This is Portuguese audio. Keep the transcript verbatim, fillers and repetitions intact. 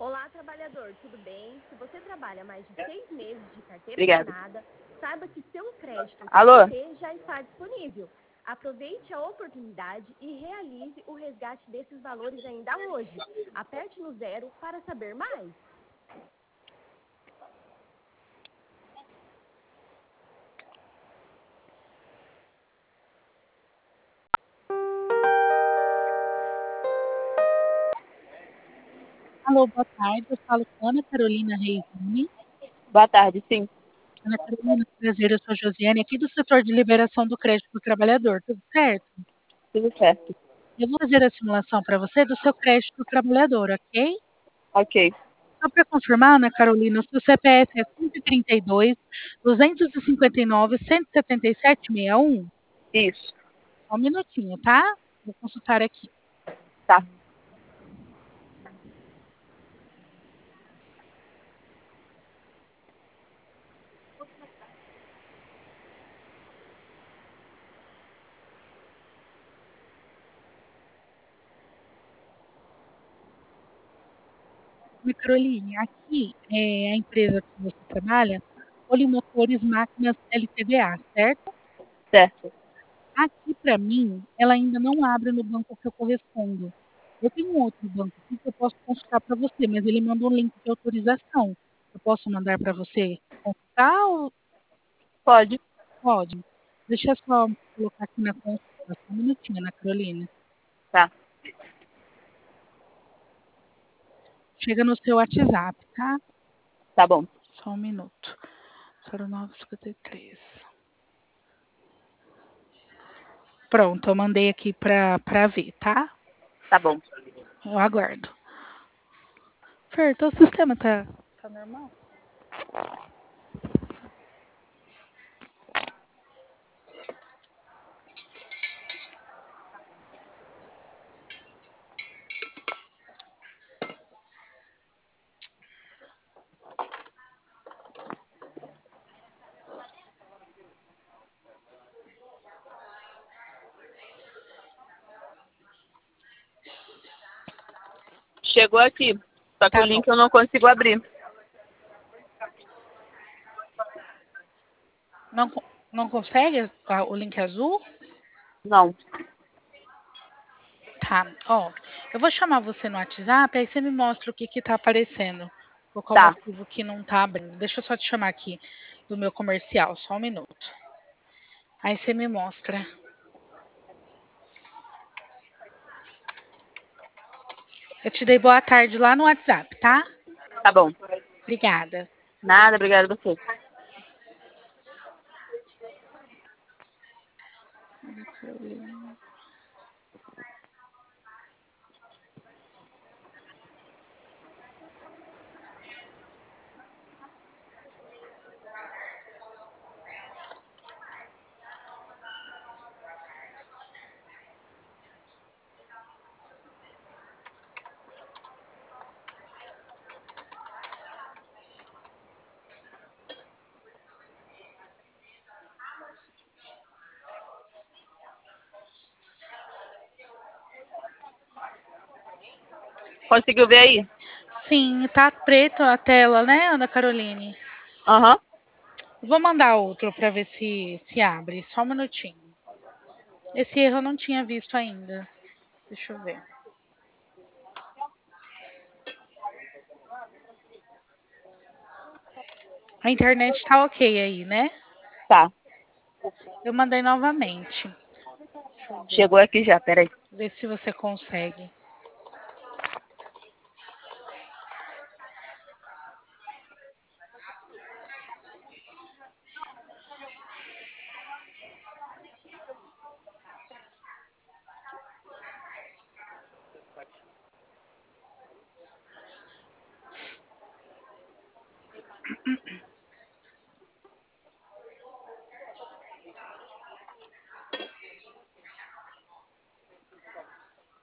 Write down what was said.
Olá, trabalhador, tudo bem? Se você trabalha mais de seis meses de carteira Obrigada. assinada, saiba que seu crédito Alô? C T P já está disponível. Aproveite a oportunidade e realize o resgate desses valores ainda hoje. Aperte no zero para saber mais. Alô, boa tarde. Eu falo com Ana Carolina Reisini. Boa tarde, sim. Ana Carolina, prazer, eu sou Josiane, aqui do setor de liberação do crédito do trabalhador, tudo certo? Tudo certo. Eu vou fazer a simulação para você do seu crédito do trabalhador, ok? Ok. Só para confirmar, Ana Carolina, o seu C P F é cento e trinta e dois, duzentos e cinquenta e nove, cento e setenta e sete, sessenta e um? Isso. Só um minutinho, tá? Vou consultar aqui. Tá. Ana Carolina, aqui é a empresa que você trabalha, Polimotores Máquinas L T D A, certo? Certo. Aqui, para mim, ela ainda não abre no banco que eu correspondo. Eu tenho um outro banco aqui que eu posso consultar para você, mas ele manda um link de autorização. Eu posso mandar para você consultar ou Pode. pode? Deixa eu só colocar aqui na consulta, só um minutinho, Ana Carolina. Tá. Chega no seu WhatsApp, tá? Tá bom. Só um minuto. zero nove cinquenta e três. Pronto, eu mandei aqui para para ver, tá? Tá bom. Eu aguardo. Fer, teu sistema tá, tá normal? Chegou aqui. Só que o Tá bom. link eu não consigo abrir. Não, co- não consegue ah, o link azul? Não. Tá, ó. Eu vou chamar você no WhatsApp, aí você me mostra o que que tá aparecendo. Por qual Tá. motivo que não tá abrindo. Deixa eu só te chamar aqui do meu comercial, só um minuto. Aí você me mostra. Eu te dei boa tarde lá no WhatsApp, tá? Tá bom. Obrigada. Nada, obrigada a você. Conseguiu ver aí? Sim, tá preto a tela, né, Ana Caroline? Aham. Vou mandar outro para ver se se abre. Só um minutinho. Esse erro eu não tinha visto ainda. Deixa eu ver. A internet tá ok aí, né? Tá. Eu mandei novamente. Deixa eu ver. Chegou aqui já, peraí. Ver se você consegue.